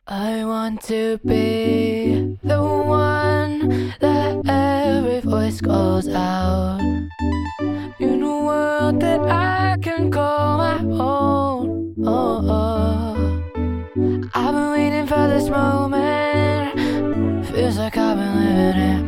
I want to be the one that every voice calls out in a world that I can call my own. I've been waiting for this moment. Feels like I've been living it